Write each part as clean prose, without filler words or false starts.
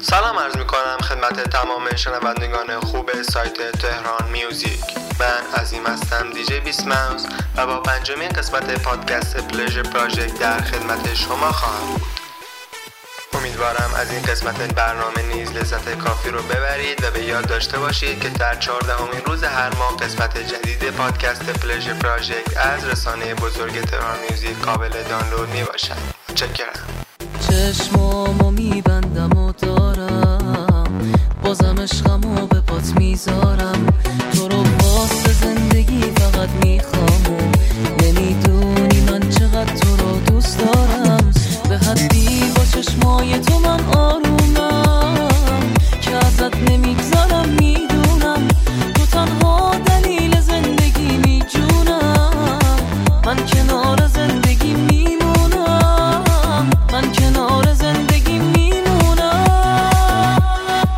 سلام عرض میکنم خدمت تمام شنوندگان خوب سایت تهران میوزیک. من عظیم هستم دیجی بیست ماوس و با پنجمین قسمت پادکست پلژر پراجکت در خدمت شما خواهم بود. امیدوارم از این قسمت برنامه نیز لذت کافی رو ببرید و به یاد داشته باشید که در 14مین روز هر ماه قسمت جدید پادکست پلژر پراجکت از رسانه بزرگ تهران میوزیک قابل دانلود میباشد. چکرم. چشمامو میبندم و دارم بازم عشقمو به پات میذارم، تو رو واسه زندگی فقط میخوام و نمیدونی من چقدر تو رو دوست دارم. به حدی با چشمای تو من آرومم که ازت نمیگذارم، میدونم تو تنها دلیل زندگی میجونم. من کنار زندگی میمونم، من کنار زندگی میمونم.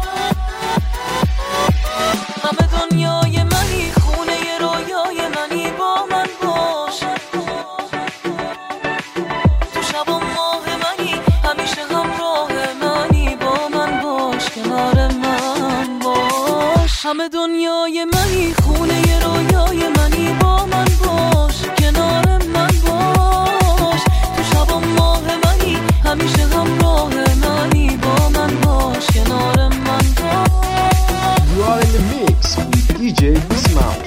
همه دنیای منی، خونه رویای منی، با من باش. تو شب و ماه منی، همیشه همراه منی، با من باش، کنار من باش. همه دنیای منی، خونه رویای منی، با من باش، کنار من باش. تو شب و ماه منی، همیشه همراه منی، با من باش، کنار من باش. You are in the mix with DJ Beast Mouse.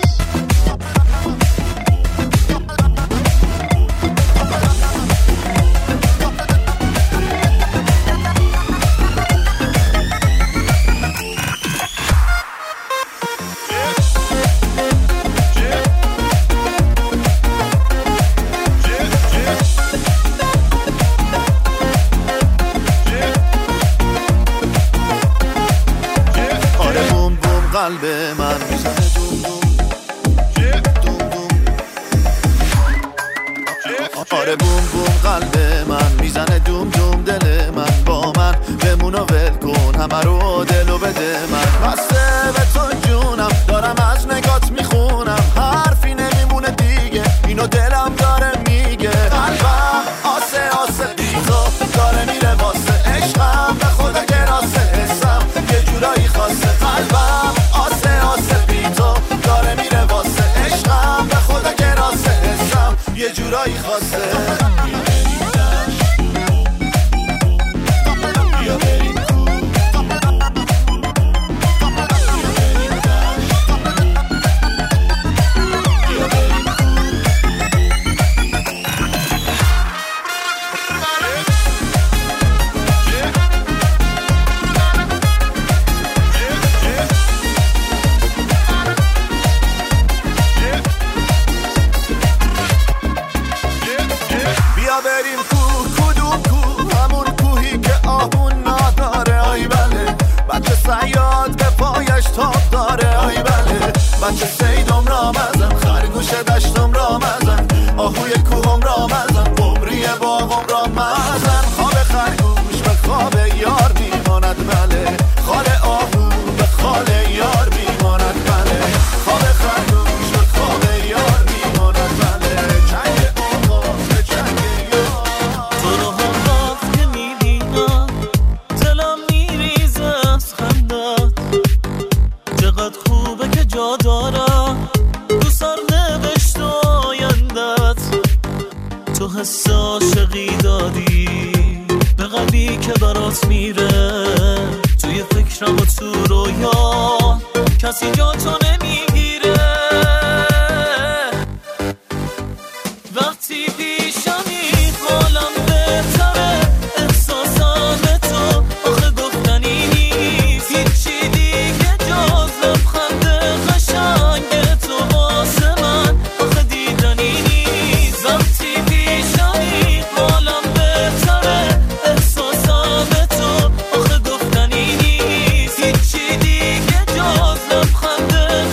قلب من میزنه دوم دوم آره بوم بوم قلب من میزنه دوم دوم. دل من با من بمون و ول کن، همه رو دلو بده من. بسته به تو جونم، دارم از نگات میخونم، حرفی نمیمونه دیگه، اینو دلم داره میگه. قلبم آسه آسه بیزا داره میره واسه عشقم، به خدا گراسه حسم یه جورایی خاصه. قلبم آسه آسه بیتو داره میره واسه عشقم، به خدا گراسه حسم یه جورایی خاصه. صیاد به پایش تاب داره، آی بله. بچه سیدم را مزن، خرگوش دشتم را مزن، آهوی کوهم را مزن، قمری باغم را مزن. خواب خرگوش به خواب یار میماند بله، خال آهو به خال یار میماند بله. خواب خرگوش به خواب یار میماند بله، چنگ آقا به چنگ یار. تو رو هم وقت که میبینم دلم میریزه از خندت، چقدر خوبه که جا دارم تو سر نوشت آیندت. تو حس عاشقی دادی به قلبی که برات میره، توی فکرم و تو رویا کسی جا تو نمیگیره. وقتی پیشمی حالم بهتره، احساسم تو آخه گفتنی نیست، هیچی دیگه جز لبخند قشنگ تو واسه من آخه دیدنی نیست. وقتی پیشمی حالم بهتره، احساسم تو آخه گفتنی نیست، هیچی دیگه جز لبخند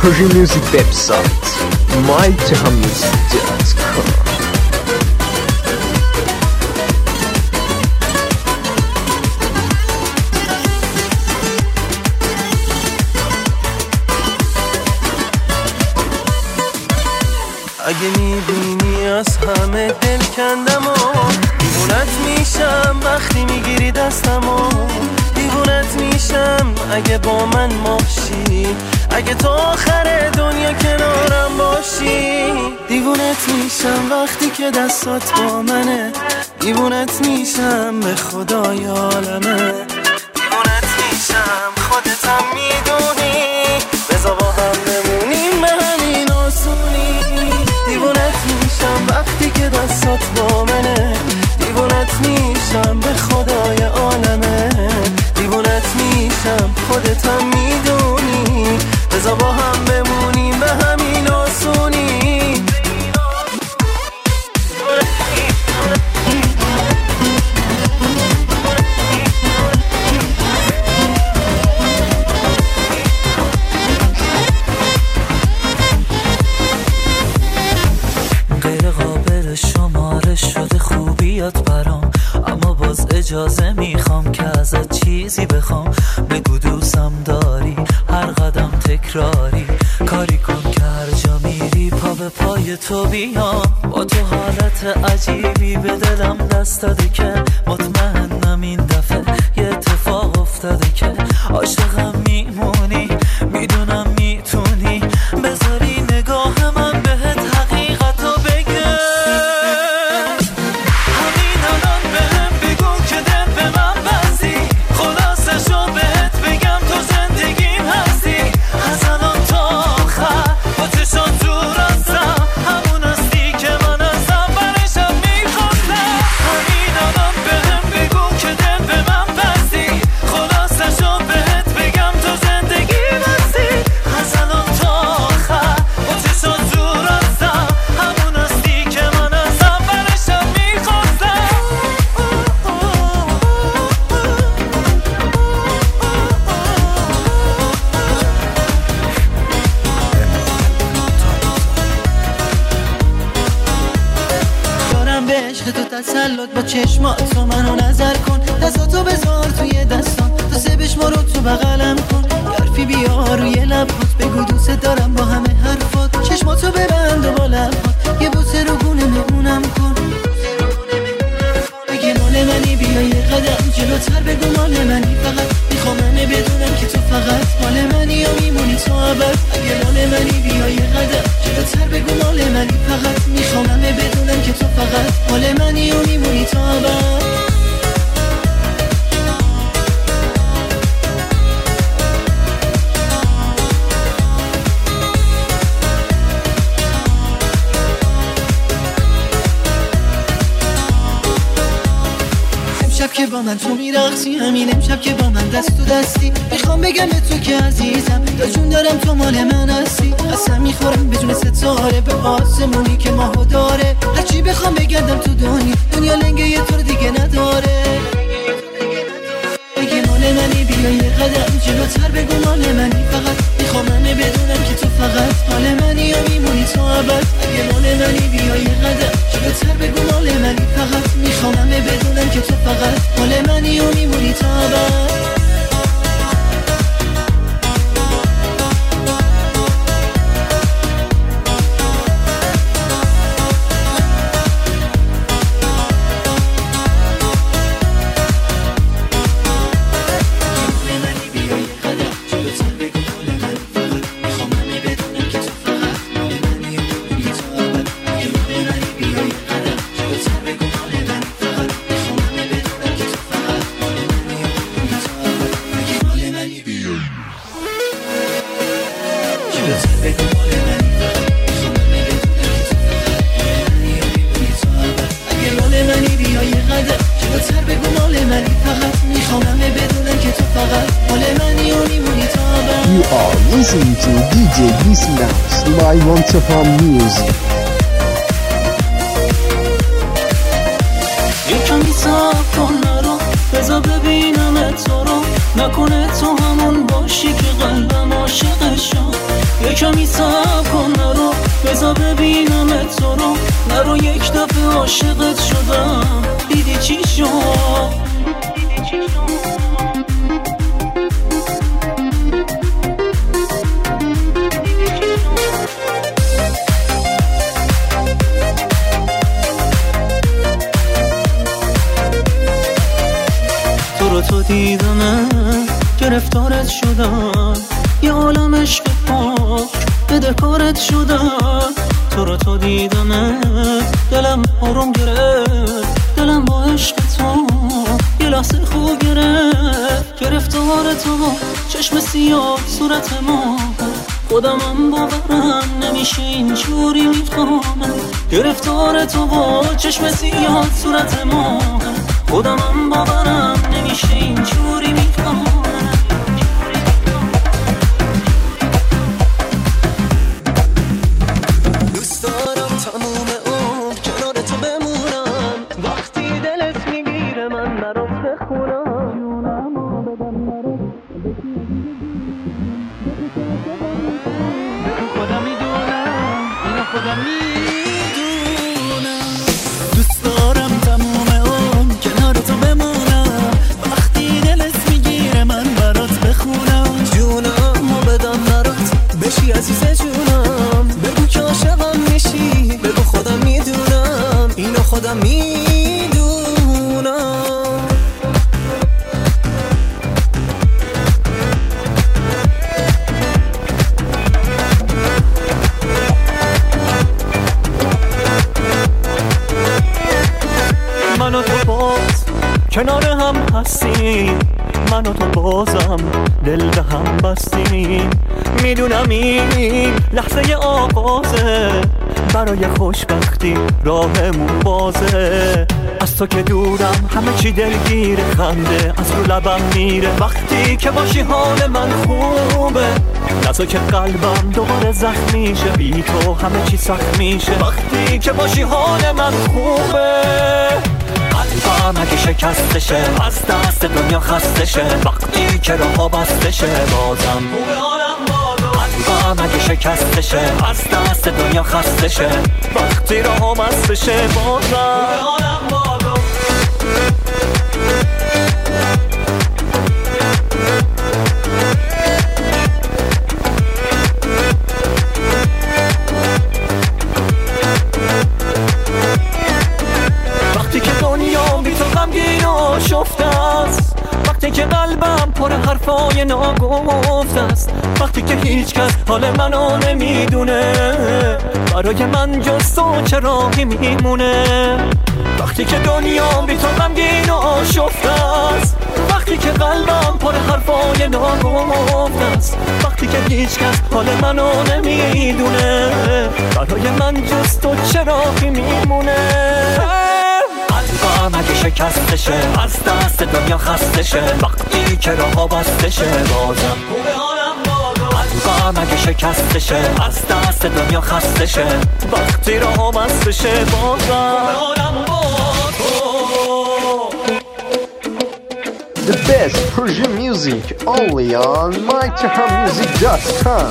Persian Music website mytehamusic.com. اگه میبینی از همه دل کندم و دیوونت میشم وقتی میگیری دستم و دیوونت میشم اگه با من باشی، اگه تا آخر دنیا کنارم باشی. دیوونت میشم وقتی که دستات با منه، دیوونت میشم به خدای عالمه. دیوونت میشم خودتم میدونی، بذار با هم بمونیم به همین آسونی. دیوونت میشم وقتی که دستات با منه، دیوونت میشم به خدای عالمه. دیوونت میشم خودتم میدونی، بذار با هم بمونیم به همین آسونی. غیر قابل شماره شده خوبیات برام، اما باز اجازه میخوام که ازت چیزی بخوام. بگو دوستم داری، هر قدم تکراری، کاری کن که هر جا میری پا به پای تو بیام. با تو حالت عجیبی به دلم دست داده که مطمئنم این دفعه یه اتفاق افتاده که عاشقم میمونی. میدونم میتونی بذاری نگاه من بهت حقیقتو بگه. همین الان بهم بگو که دل به من بستی، خلاصشو بهت بگم تو زندگیم هستی. از الان تا آخر با چشات دور ازم، همون هستی که من از اولشم میخواستم. همین الان بهم بگو که دل به من بستی، خلاصشو بهت بگم تو زندگیم هستی. از الان تا آخر با چشات دور ازم، همون هستی که من از اولشم میخواستم. دارم به عشق تو تسلط، با چشماتو منو نظر کن. دستاتو بذار توی دستان، تا سه بشمارو تو بغلم کن. حرفی بیار روی لبات، بگو دوست دارم با همه حرفات. چشماتو ببند و با لبات یه بوسه رو گونه مهمونم کن. اگه مال منی بیا یه قدم جلوتر، بگو مال منی. فقط میخوام همه بدونم که تو فقط مال منی و میمونی تو ابد. اگه مال منی بیا یه قدم جلوتر، بگو مال منی. فقط میخوام همه بدونم که تو فقط مال منی و میمونی تو ابد. امشب که با من تو میرقصی، همین امشب که با من دست تو دستی. میخوام بگم به تو که عزیزم، تا جون دارم تو مال من هستی. قسم میخورم به جون ستاره، به آسمونی که ماهو داره. هرچی بخوام بگردم تو دنیا لنگه یه طور دیگه نداره. اگه مال منی بیا یه قدم جلوتر، بگو مال منی. فقط میخوام همه بدونم که تو فقط مال منی و میمونی تو ابد. اگه مال منی بیا یه قدم جلوتر، بگو مال منی. فقط میخوام همه بدونم که تو فقط مال منی و میمونی تو ابد. You are listening to DJ Bismouse live on Tehran Music. یکمی صبر کن نرو، بذار ببینم تو رو. نکنه تو همون باشی که قلبم عاشقش شد. یکمی بذار ببینم تو رو، نرو یک دفعه عاشقت شدم. دیدی چی شد؟ تو دیدم گرفتارت شدم، یه عالم عشق پاک بدهکارت شدم. تو دیدم دلم آروم گرفت، دلم با عشق تو یه لحظه خوب گرفت. گرفتار تو چشم سیاه صورت ما، خودمم باورم نمیشه اینجوری میفهمم. گرفتار تو با چشم سیاه صورت ما، خودمم باورم نمیشه اینجوری میفهمم. دوست دارم تموم عمر کنار تو بمونم، وقتی دلت میگیره من برات بخونم. جونمو بدم برات خودم میدونم، اینو خودم میدونم. دوست دارم تموم عمر کنار تو بمونم، وقتی دلت میگیره من برات بخونم. جونمو بدم برات بشی عزیز جونم، بگو که عاشقم میشی، بگو خودم میدونم، اینو خودم میدونم. من و تو باز کنار هم هستیم، من و تو بازم دل به هم بستیم. میدونم این لحظه آغازه، برای خوشبختی راهمون بازه. از تو که دورم همه چی دلگیره، خنده از رو لبم میره. وقتی که باشی حال من خوبه، نذار که قلبم دوباره زخم میشه. بی تو همه چی سخت میشه. وقتی که باشی حال من خوبه، قلبم اگه شکستشه، از دست دنیا خستشه. وقتی که راها بستشه بازم خوبه حالم بازم. قلبم اگه شکستشه، از دست دنیا خستشه. وقتی راها بستشه بازم خوبه حالم بازم. وقتی که دنیا بی تو غمگین و شفته است، وقتی که قلبم پر حرفای ناگفته است، وقتی که هیچ کس حال منو نمیدونه، برای من جز تو چه راهی میمونه. وقتی که دنیا بی تو غمگین و شفته است، وقتی که قلبم پر حرفای ناگفته است، وقتی که هیچ کس حال منو نمیدونه، برای من جز تو چه راهی میمونه. قلبم اگه شکستشه، از دست دنیا خستشه. وقتی که راها بستشه بازم خوبه حالم بازم. قلبم اگه شکستشه، از دست دنیا خستشه. وقتی راها بستشه بازم خوبه حالم بازم. The best Persian music only on mytehranmusic.com.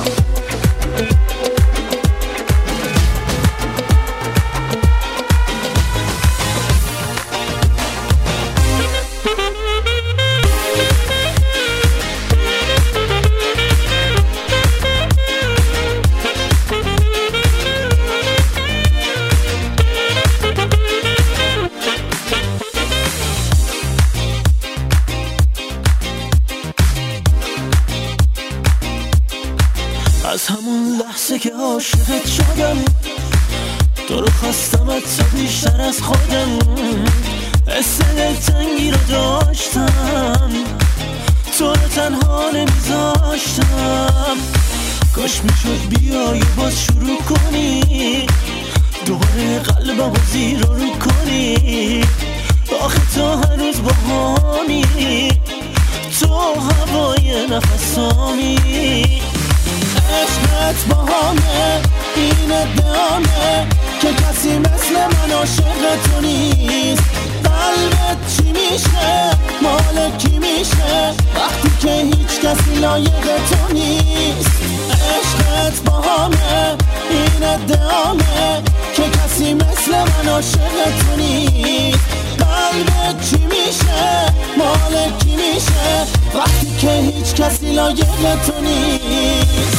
از همون لحظه که عاشقت شدم، تو رو خواستمت تا بیشتر از خودم. حس دلتنگی رو داشتم، تو رو تنها نمیذاشتم. کاش میشد بیای و باز شروع کنی، دوباره قلبم رو زیر رو کنی. آخه تو هنوز بهانی، تو هوای نفسامی. عشقت باهامه، این ادامه که کسی مثل من عاشق تو نیست. قلبت چی میشه، مال کی میشه، وقتی که هیچ کسی لایق تو نیست. عشقت با همه این ادعامه که کسی مثل من عاشق تو نیست. قلبت چی میشه مال کی میشه وقتی که هیچ کسی لایق تو نیست.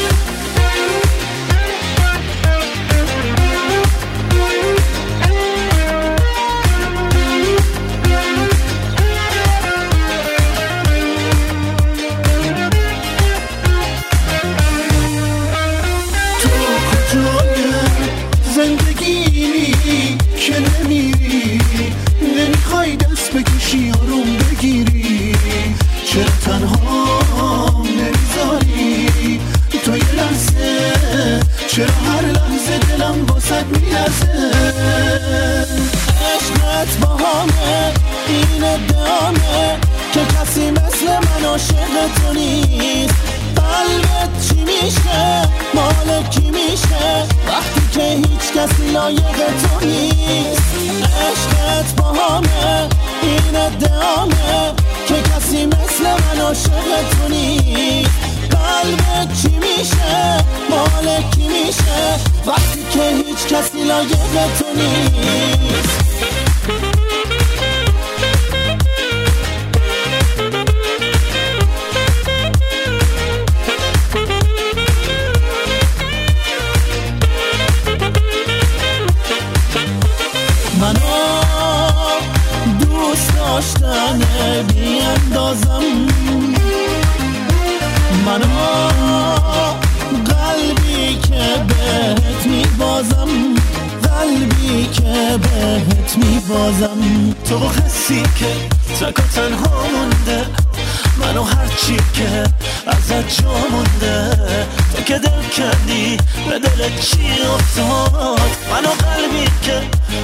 زندگی که نمیری نمیخوای دست بکشی آروم بگیری چرا تنها نمیذاری تو یه لحظه چرا هر لحظه دلم باست میلرزه. عشقت با همه این ادعامه که کسی مثل من عاشق تو نیست. قلبت چی میشه مال کی میشه وقتی که هیچ کسی لایق تو نیست. عشقت با همه این ادعامه که کسی مثل من عاشق تو نیست. قلبت چی میشه مال کی میشه وقتی که هیچ کسی لایق تو نیست. منو دوست داشتن بی اندازم، منو قلبی که بهت میبازم، قلبی که بهت میبازم. تو حسی که تک و تنها مونده، منو هرچی که ازت جا مونده. تو که دل کردی به دل چی افتاد، منو قلبی که